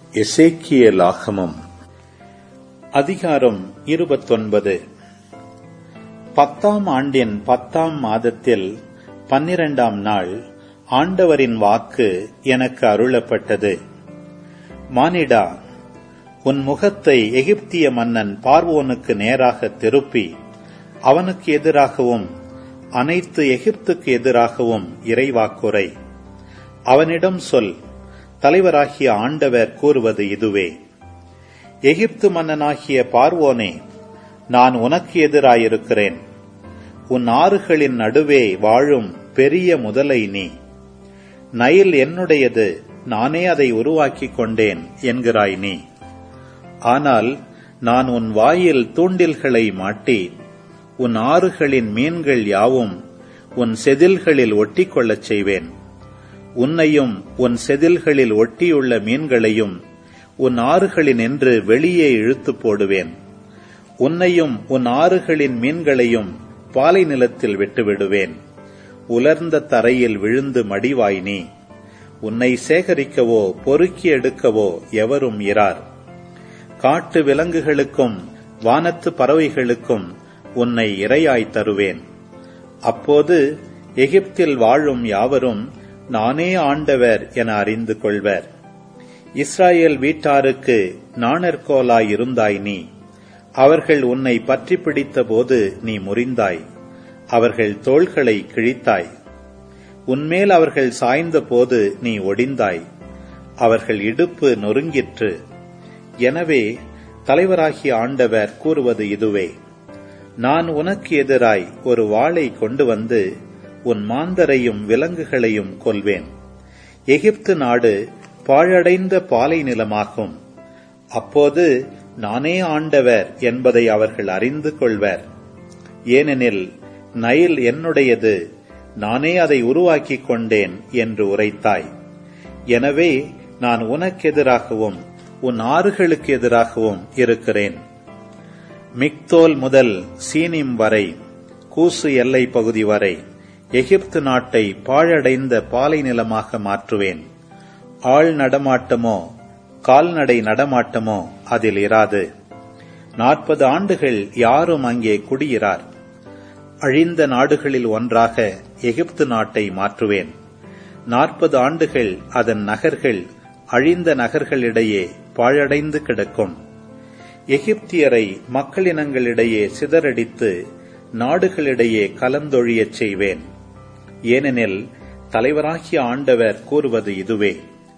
எசேக்கியேலாகமம் அதிகாரம் 29. 10ஆம் ஆண்டின் 10ஆம் மாதத்தில் 12ஆம் நாள் ஆண்டவரின் வாக்கு எனக்கு அருளப்பட்டது. மானிடா, உன் முகத்தை எகிப்திய மன்னன் பார்வோனுக்கு நேராக திருப்பி அவனுக்கு எதிராகவும் அனைத்து எகிப்துக்கு எதிராகவும் இறைவாக்குரை. அவனிடம் சொல், தலைவராகிய ஆண்டவர் கூறுவது இதுவே: எகிப்து மன்னனாகிய பார்வோனே, நான் உனக்கு எதிராயிருக்கிறேன். உன் ஆறுகளின் நடுவே வாழும் பெரிய முதலை நீ. நைல் என்னுடையது, நானே அதை உருவாக்கிக் கொண்டேன் என்கிறாய் நீ. ஆனால் நான் உன் வாயில் தூண்டில்களை மாட்டி உன் ஆறுகளின் மீன்கள் யாவும் உன் செதில்களில் ஒட்டிக்கொள்ளச் செய்வேன். உன்னையும் உன் செதில்களில் ஒட்டியுள்ள மீன்களையும் உன் ஆறுகளினின்று வெளியே இழுத்து போடுவேன். உன்னையும் உன் ஆறுகளின் மீன்களையும் பாலை நிலத்தில் விட்டுவிடுவேன். உலர்ந்த தரையில் விழுந்து மடிவாய் நீ. உன்னை சேகரிக்கவோ பொறுக்கி எடுக்கவோ எவரும் இரார். காட்டு விலங்குகளுக்கும் வானத்து பறவைகளுக்கும் உன்னை இரையாய் தருவேன். அப்போது எகிப்தில் வாழும் யாவரும் நானே ஆண்டவர் என அறிந்து கொள்வர். இஸ்ராயேல் வீட்டாருக்கு நாணற்கோலாயிருந்தாய் நீ. அவர்கள் உன்னை பற்றி பிடித்த போது நீ முறிந்தாய். அவர்கள் தோள்களை கிழித்தாய். உன்மேல் அவர்கள் சாய்ந்த போது நீ ஒடிந்தாய். அவர்கள் இடுப்பு நொறுங்கிற்று. எனவே தலைவராகிய ஆண்டவர் கூறுவது இதுவே: நான் உனக்கு எதிராய் ஒரு வாளை கொண்டு வந்து உன் மாந்தரையும் விலங்குகளையும் கொல்வேன். எகிப்து நாடு பாழடைந்த பாலை நிலமாகும். அப்போது நானே ஆண்டவர் என்பதை அவர்கள் அறிந்து கொள்வர். ஏனெனில் நைல் என்னுடையது, நானே அதை உருவாக்கிக் கொண்டேன் என்று உரைத்தாய். எனவே நான் உனக்கு எதிராகவும் உன் ஆறுகளுக்கு எதிராகவும் இருக்கிறேன். மிக்தோல் முதல் சீனிம் வரை, கூசு எல்லை பகுதி வரை எகிப்து நாட்டை பாழடைந்த பாலை நிலமாக மாற்றுவேன். ஆள் நடமாட்டமோ கால்நடை நடமாட்டமோ அதில் இராது. 40 ஆண்டுகள் யாரும் அங்கே குடியிரார். அழிந்த நாடுகளில் ஒன்றாக எகிப்து நாட்டை மாற்றுவேன். 40 ஆண்டுகள் அதன் நகர்கள் அழிந்த நகர்களிடையே பாழடைந்து கிடக்கும். எகிப்தியரை மக்களினங்களிடையே சிதறடித்து நாடுகளிடையே கலந்தொழியச் செய்வேன். ஏனெனில் தலைவராகிய ஆண்டவர் கூறுவது இதுவே: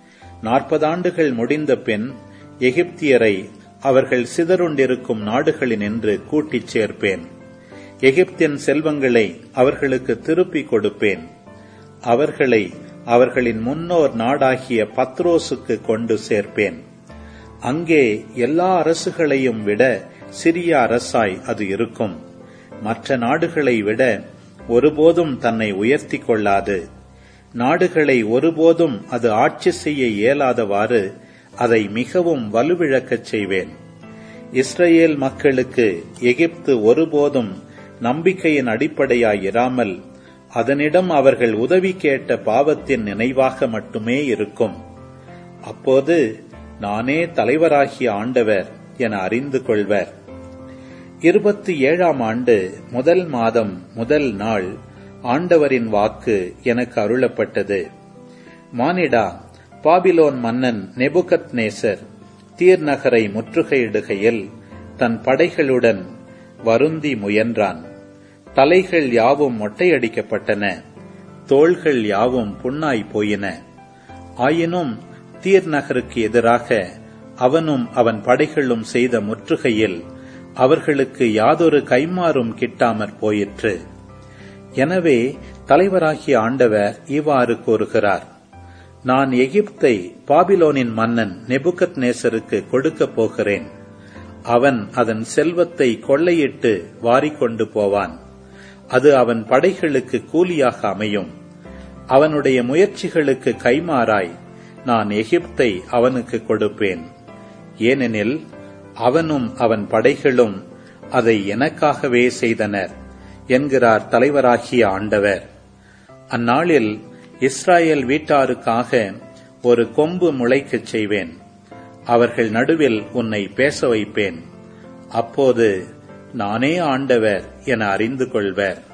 40 ஆண்டுகள் முடிந்த பின் எகிப்தியரை அவர்கள் சிதறுண்டிருக்கும் நாடுகளினின்று கூட்டிச் சேர்ப்பேன். எகிப்தின் செல்வங்களை அவர்களுக்கு திருப்பிக் கொடுப்பேன். அவர்களை அவர்களின் முன்னோர் நாடாகிய பத்ரோசுக்கு கொண்டு சேர்ப்பேன். அங்கே எல்லா அரசுகளையும் விட சிறிய அரசாய் அது இருக்கும். மற்ற நாடுகளை விட ஒருபோதும் தன்னை உயர்த்திக் கொள்ளாது. நாடுகளை ஒருபோதும் அது ஆட்சி செய்ய இயலாதவாறு அதை மிகவும் வலுவிழக்கச் செய்வேன். இஸ்ரவேல் மக்களுக்கு எகிப்து ஒருபோதும் நம்பிக்கையின் அடிப்படையாயிராமல் அதனிடம் அவர்கள் உதவி கேட்ட பாவத்தின் நினைவாக மட்டுமே இருக்கும். அப்போது நானே தலைவராகிய ஆண்டவர் என அறிந்து கொள்வர். 27ஆம் ஆண்டு முதல் மாதம் முதல் நாள் ஆண்டவரின் வாக்கு எனக்கு அருளப்பட்டது. மானிடா, பாபிலோன் மன்னன் நெபுகத்நேசர் தீர் நகரை முற்றுகையிடுகையில் தன் படைகளுடன் வருந்தி முயன்றான். தலைகள் யாவும் மொட்டையடிக்கப்பட்டன, தோள்கள் யாவும் புண்ணாய் போயின. ஆயினும் தீர் நகருக்கு எதிராக அவனும் அவன் படைகளும் செய்த முற்றுகையில் அவர்களுக்கு யாதொரு கைமாறும் கிட்டாமற் போயிற்று. எனவே தலைவராகிய ஆண்டவர் இவ்வாறு கூறுகிறார்: நான் எகிப்தை பாபிலோனின் மன்னன் நெபுகத்நேசருக்கு கொடுக்கப் போகிறேன். அவன் அதன் செல்வத்தை கொள்ளையிட்டு வாரிக்கொண்டு போவான். அது அவன் படைகளுக்கு கூலியாக அமையும். அவனுடைய முயற்சிகளுக்கு கைமாறாய் நான் எகிப்தை அவனுக்கு கொடுப்பேன். ஏனெனில் அவனும் அவன் படைகளும் அதை எனக்காகவே செய்தனர் என்கிறார் தலைவராகிய ஆண்டவர். அந்நாளில் இஸ்ராயேல் வீட்டாருக்காக ஒரு கொம்பு முளைக்கச் செய்வேன். அவர்கள் நடுவில் உன்னை பேச வைப்பேன். அப்போது நானே ஆண்டவர் என அறிந்து கொள்வர்.